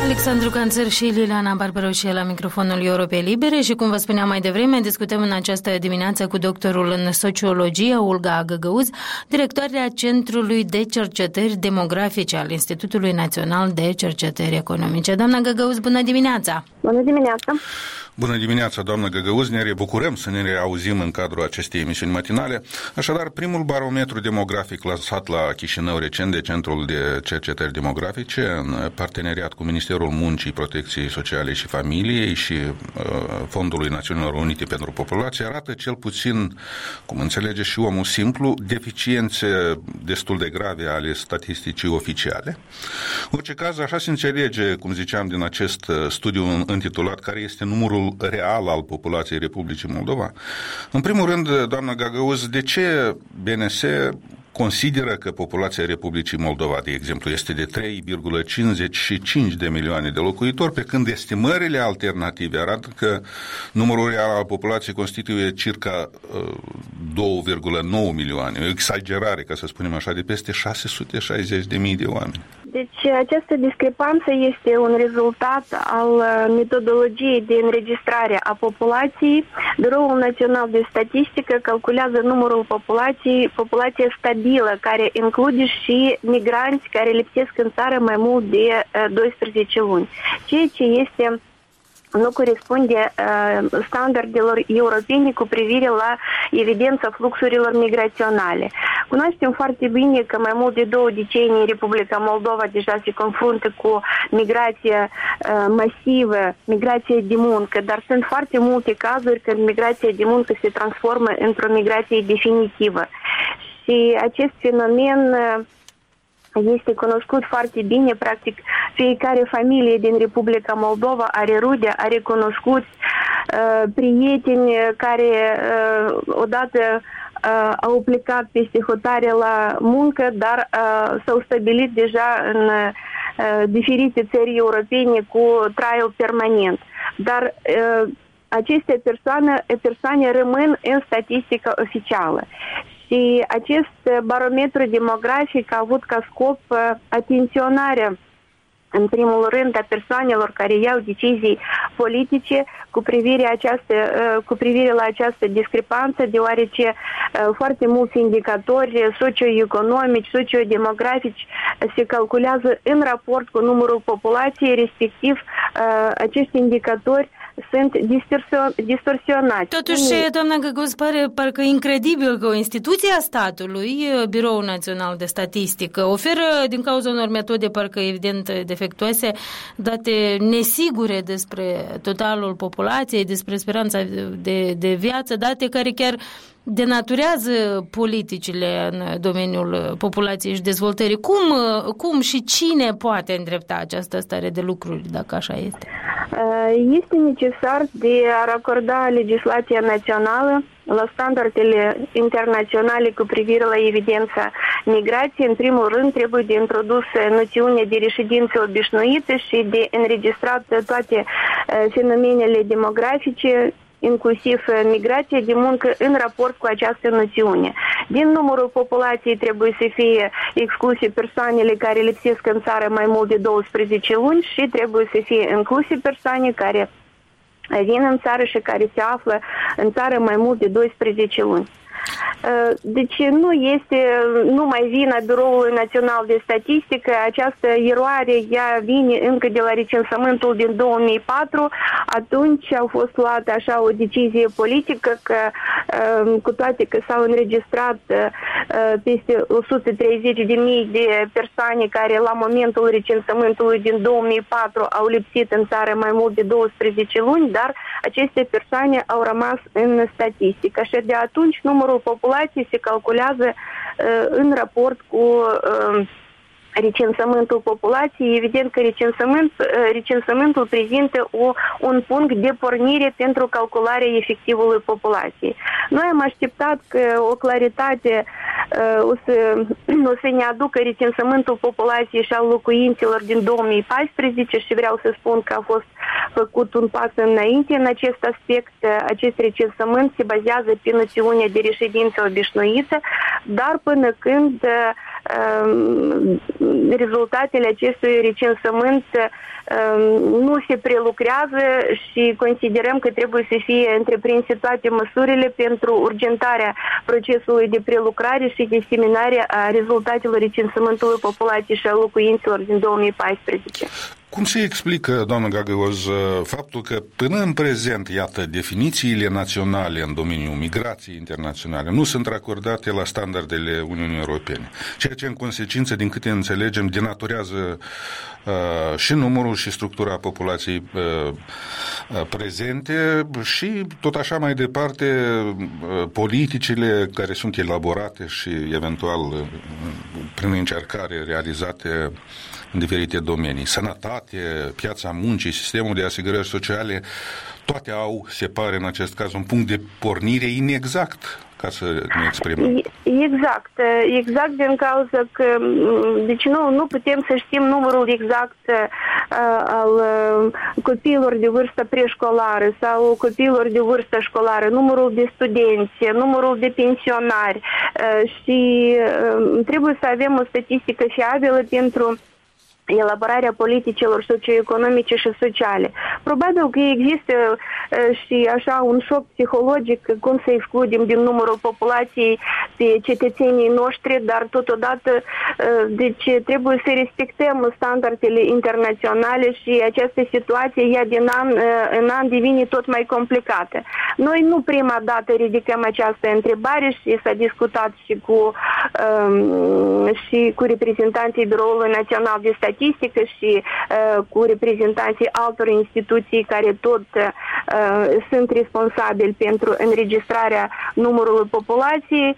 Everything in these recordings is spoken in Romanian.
Alexandru Canțăr și Liliana Barbaroșie la microfonul Europei Libere și, cum vă spuneam mai devreme, discutăm în această dimineață cu doctorul în sociologie, Olga Găgăuz, directoarea Centrului de Cercetări Demografice al Institutului Național de Cercetări Economice. Doamna Găgăuz, bună dimineața! Bună dimineața! Bună dimineața, doamnă Găgăuz, ne bucurăm să ne reauzim în cadrul acestei emisiuni matinale. Așadar, primul barometru demografic lansat la Chișinău recent de Centrul de Cercetări Demografice, în parteneriat cu Ministerul Muncii, Protecției Sociale și Familiei și Fondului Națiunilor Unite pentru Populație, arată cel puțin, cum înțelege și omul simplu, deficiențe destul de grave ale statisticii oficiale. În orice caz, așa se înțelege, cum ziceam, din acest studiu intitulat Care este numărul real al populației Republicii Moldova. În primul rând, doamnă Găgăuz, de ce BNS consideră că populația Republicii Moldova, de exemplu, este de 3,55 de milioane de locuitori, pe când estimările alternative arată că numărul real al populației constituie circa 2,9 milioane, o exagerare, ca să spunem așa, de peste 660.000 de oameni. Deci această discrepanță este un rezultat al metodologiei de înregistrare a populației. Biroul Național de Statistică calculează numărul populație stabilă, care include și migranți care lipsesc în țară mai mult de 12 luni, ceea ce este nu corespunde standardelor europene cu privire la evidența fluxurilor migraționale. Cunoaștem foarte bine că mai mult de 2 decenii Republica Moldova deja se confruntă cu migrație masivă, migrație de muncă, dar sunt foarte multe cazuri când migrația de muncă se transformă într-o migrație definitivă. Și acest fenomen este cunoscut foarte bine, practic fiecare familie din Republica Moldova are rude, are cunoscuți prieteni care odată au plecat peste hotare la muncă, dar s-au stabilit deja în diferite țări europene cu traiul permanent. Dar aceste persoane rămân în statistica oficială. Și acest barometru demografic a avut ca scop atenționarea, în primul rând, a persoanelor care iau decizii politice cu privire la această discrepanță, deoarece foarte mulți indicatori socioeconomici, sociodemografici se calculează în raport cu numărul populației, respectiv acești indicatori sunt distorsionați. Totuși, doamna Găgăuz, pare parcă incredibil că o instituție a statului, Biroul Național de Statistică, oferă, din cauza unor metode parcă evident defectuoase, date nesigure despre totalul populației, despre speranța de viață, date care chiar denaturează politicile în domeniul populației și dezvoltării. Cum și cine poate îndrepta această stare de lucruri, dacă așa este? Este necesar de a racorda legislația națională la standardele internaționale cu privire la evidența migrației. În primul rând, trebuie de introdus noțiunea de reședință obișnuită și de înregistrat toate fenomenele demografice, inclusiv migrația de muncă, în raport cu această noțiune. Din numărul populației trebuie să fie excluse persoanele care lipsesc în țară mai mult de 12 luni și trebuie să fie incluse persoane care vin în țară și care se află în țară mai mult de 12 luni. Deci nu este numai vina Biroului Național de Statistică, această eroare ea vine încă de la recensământul din 2004, atunci a fost luată așa o decizie politică că cu toate că s-au înregistrat peste 130.000 de persoane care la momentul recensământului din 2004 au lipsit în țară mai mult de 12 luni, dar aceste persoane au rămas în statistică și de atunci numărul populației se calculează în raport cu recensământul populației. Evident că recensământul prezintă un punct de pornire pentru calcularea efectivului populației. Noi am așteptat că o claritate o să ne aducă recensământul populației și al locuințelor din 2014 și vreau să spun că a fost făcut un pas înainte în acest aspect. Acest recensământ se bazează pe noțiunea de reședință obișnuită, dar până când rezultatele acestui recensământ nu se prelucrează și considerăm că trebuie să fie întreprinse toate măsurile pentru urgentarea procesului de prelucrare și diseminare a rezultatelor recensământului populației și a locuințelor din 2014. Cum se explică, doamnă Gagăoz, faptul că până în prezent, iată, definițiile naționale în domeniul migrației internaționale nu sunt racordate la standardele Uniunii Europene, ceea ce în consecință, din câte înțelegem, denaturează și numărul și structura populației prezente și tot așa mai departe politicile care sunt elaborate și eventual prin încercare realizate în diferite domenii. Sănătate, piața muncii, sistemul de asigurări sociale, toate au, se pare în acest caz, un punct de pornire inexact, ca să ne exprimăm. Exact din cauza că deci nu putem să știm numărul exact al copiilor de vârstă preșcolară sau copiilor de vârstă școlară, numărul de studenți, numărul de pensionari și trebuie să avem o statistică fiabilă pentru elaborarea politicilor socioeconomice și sociale. Probabil că există și așa un șoc psihologic cum să excludem din numărul populației pe cetățenii noștri, dar totodată deci trebuie să respectăm standardele internaționale și această situație ea din an în an devine tot mai complicată. Noi nu prima dată ridicăm această întrebare și s-a discutat și cu reprezentanții Biroului Național de Statistică și cu reprezentanții altor instituții care tot sunt responsabili pentru înregistrarea numărului populației.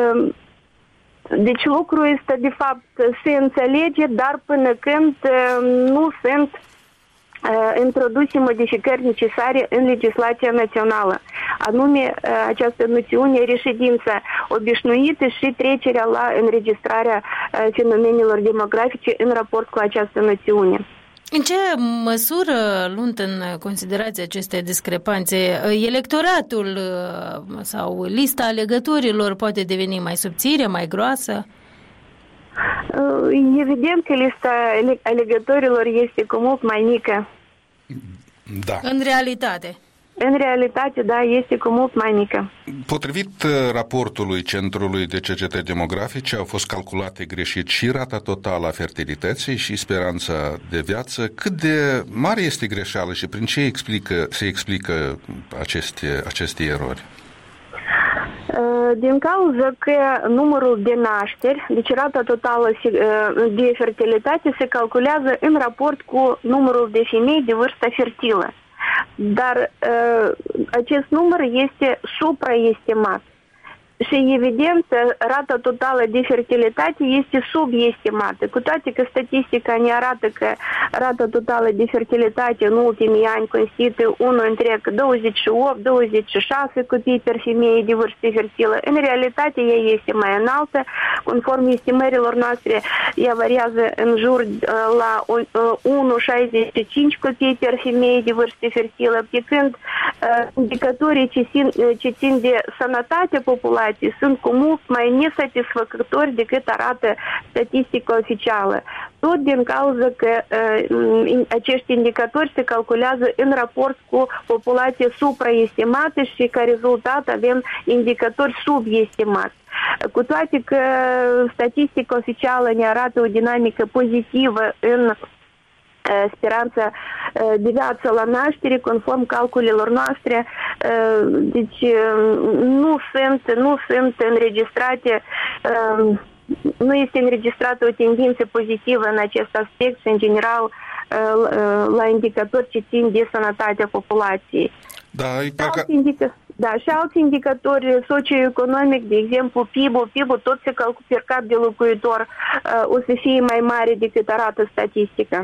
Deci lucrul este, de fapt, se înțelege, dar până când nu sunt introduse modificări necesare în legislația națională, anume această noțiune reședință obișnuită și trecerea la înregistrarea fenomenelor demografice în raport cu această noțiune. În ce măsură, luând în considerație aceste discrepanțe, electoratul sau lista alegătorilor poate deveni mai subțire, mai groasă? Evident că lista alegătorilor este cu mult mai mică. Da. În realitate. În realitate, da, este cu mult mai mică. Potrivit raportului Centrului de Cercetări Demografice, au fost calculate greșit și rata totală a fertilității și speranța de viață. Cât de mare este greșeală și prin ce se explică aceste erori? Din cauza că numărul de nașteri, deci rata totală de fertilitate se calculează în raport cu numărul de femei de vârstă fertilă. Dar acest număr este supraestimat. Și evident, rata totală de fertilitate este subestimată, cu toate că statistica ne arată că rata totală de fertilitate în ultimii ani constituie 1,28-26 copii per femeie de vârstă fertilă. În realitate, ea este mai înaltă, conform estimărilor noastre, ea variază în jur la 1,65 copii per femeie de vârstă fertilă, pe când indicatorii ce țin de sănătatea populației sunt cu mult mai nesatisfăcători decât arată statistica oficială. Tot din cauza că acești indicatori se calculează în raport cu populația supraestimată și ca rezultat avem indicatori subestimați. Cu toate că statistica oficială ne arată o dinamică pozitivă în speranța de viață la naștere, conform calculelor noastre, deci nu sunt înregistrate, nu este înregistrată o tendință pozitivă în acest aspect și, în general, la indicatori ce țin de sănătatea populației. Și alți indicatori socioeconomic, de exemplu PIB-ul tot se calculă per cap de locuitor, o să fie mai mare decât arată statistica.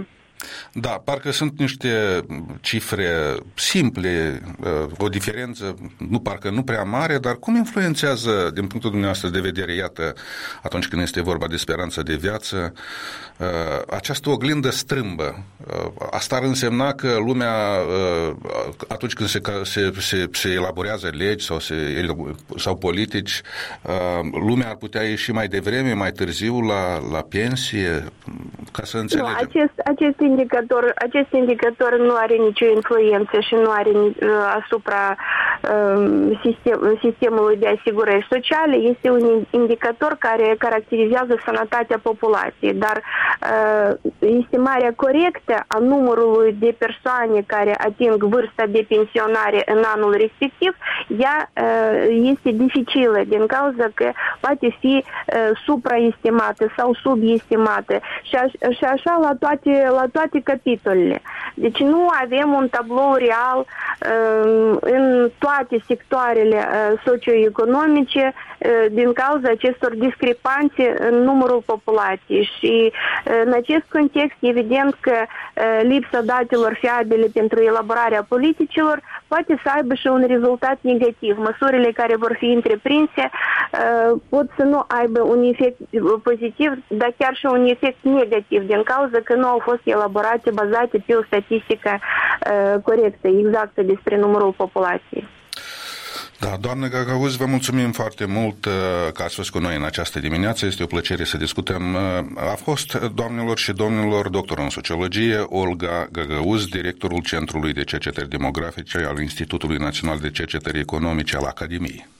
Da, parcă sunt niște cifre simple, o diferență nu prea mare, dar cum influențează, din punctul dumneavoastră de vedere, iată, atunci când este vorba de speranță de viață, această oglindă strâmbă? Asta ar însemna că lumea, atunci când se elaborează legi sau politici, lumea ar putea ieși mai devreme, mai târziu la pensie, ca să înțelegem. Nu, acest indicator nu are nicio influență și nu are asupra sistemului de asigurări sociale. Este un indicator care caracterizează sănătatea populației, dar estimarea corectă a numărului de persoane care ating vârsta de pensionare în anul respectiv, ea este dificilă din cauza că poate fi supraestimată sau subestimată și așa la toate capitolele. Deci nu avem un tablou real în toate sectoarele socioeconomice din cauza acestor discrepanțe în numărul populației și în acest context evident că lipsa datelor fiabile pentru elaborarea politicilor poate să aibă și un rezultat negativ. Măsurile care vor fi întreprinse pot să nu aibă un efect pozitiv, dar chiar și un efect negativ din cauza că nu au fost elaborate bazate pe o statistică corectă, exactă despre numărul populației. Da, doamnă Gagauz, vă mulțumim foarte mult că ați fost cu noi în această dimineață. Este o plăcere să discutăm. A fost, doamnelor și domnilor, doctor în sociologie, Olga Gagauz, directorul Centrului de Cercetări Demografice al Institutului Național de Cercetări Economice al Academiei.